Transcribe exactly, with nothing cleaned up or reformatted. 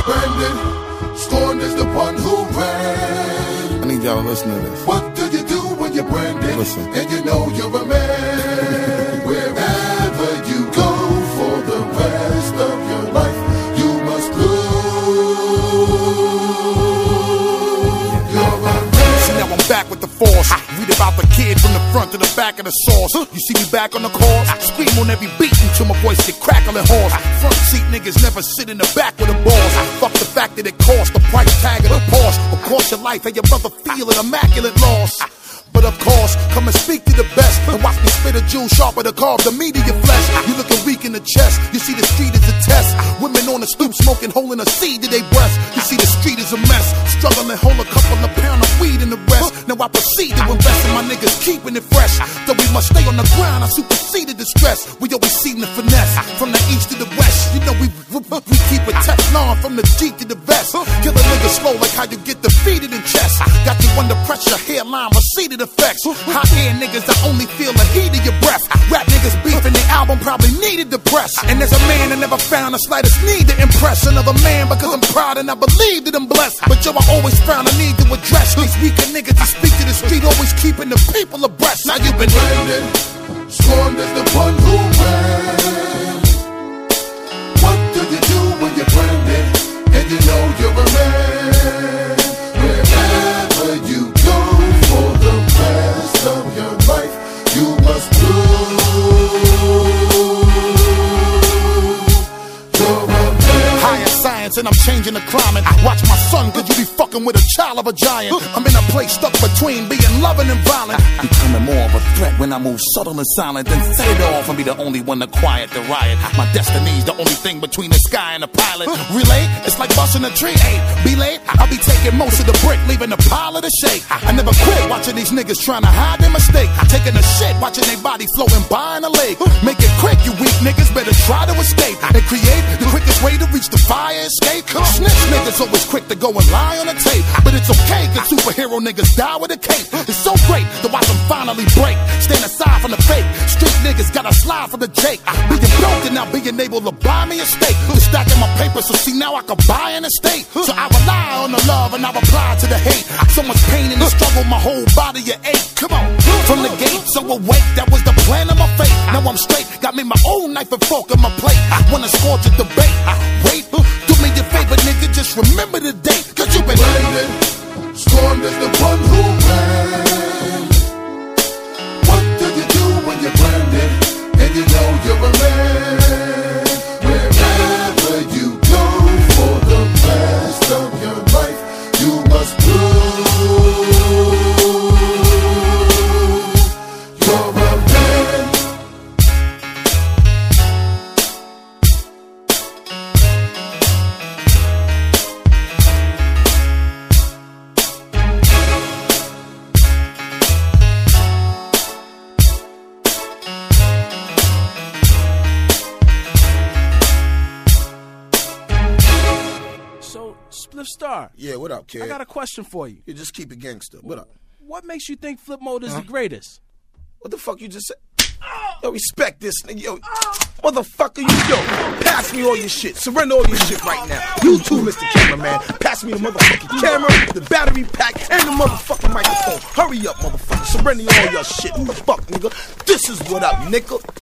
Brandon, scorned as the one who ran. I need y'all to listen to this. What do you do when you're branded? Listen. And you know you're a man? Wherever you go for the rest of your life, you must prove you're a man. See, now I'm back with the force. Read about the kid from the front to the back of the sauce. You see me back on the course, scream on every beat until my voice get crackling hoarse. Front seat niggas never sit in the back with a boss. Fuck the fact that it costs the price tag of the Porsche. Of course your life and your brother feel an immaculate loss. But of course, come and speak to the best and watch me spit a jewel sharper to carve the meat of your flesh. You looking weak in the chest, you see the street is a test. Women on the stoop smoking, holding a seed to their breast. You see the street is a mess, struggling, hold a couple of pound of weed in the rest. Now I proceed to invest in my niggas, keeping it fresh. Though we must stay on the ground, I superseded the stress. We always see the finesse, from the east to the west. You know we we keep a Teflon from the G to the vest. Kill a nigga slow like how you get defeated in chess. Got you under pressure, hairline receded effects. Hot air niggas, I only feel the heat of your breath. Rap niggas beefing, their album probably needed the press. And as a man I never found the slightest need to impress another man, because I'm proud and I believe that I'm blessed. But yo, I always found a need to address these weaker niggas that speak to the street, always keeping the people abreast. Now you been Brandon, scorned as the one who ran. What do you do when you're branded and you know you're a man? Wherever you go for the rest of your life, you must prove you're a man. higher science and I'm changing the climate. Watch my son, cause you be fucking with a child of a giant. I'm in a place stuck between being loving and violent. Becoming more of a threat when I move subtle and silent, then set it off and be the only one to quiet the riot. My destiny's the only thing between the sky and the pilot. Relay, it's like busting a tree. Hey, be late, I'll be taking most of the brick, leaving the pile of the shake. I never quit watching these niggas trying to hide their mistake. Taking a shit, watching their body floating by in a lake. Make it quick, you weak niggas better try to escape and create the quickest way to reach the fire escape. Snitch niggas always quick to go and lie on the tape, but it's okay cause superhero niggas die with a cape. It's so great to watch them finally break. Stand aside from the fake. Street niggas gotta slide from the Jake. Being broke and now being able to buy me a steak. Been stacking my paper so see now I can buy an estate. So I rely on the love and I reply to the hate. So much pain in the struggle, my whole body a ache. Come on, from the gate, so awake, that was the plan of my fate. Now I'm straight, got me my own knife and fork on my plate. Wanna scorch a debate? Wait, do me your favor, nigga, just remember the date. Cause you been Brandon, scorned as the one who ran. What do you do when you're branded and you know you're a man? Wherever you go for the rest of your life, you must prove you're a man. So, Spliff Star. Yeah, what up, kid? I got a question for you. You just keep it gangster. What up? What makes you think Flip Mode is Huh? the greatest? What the fuck you just said? Yo, respect this nigga. Yo, motherfucker, you yo, pass me all your shit. Surrender all your shit right now. You too, Mister Cameraman. Pass me the motherfucking camera, the battery pack, and the motherfucking microphone. Hurry up, motherfucker. Surrender all your shit. Fuck, nigga. This is what up, nigga.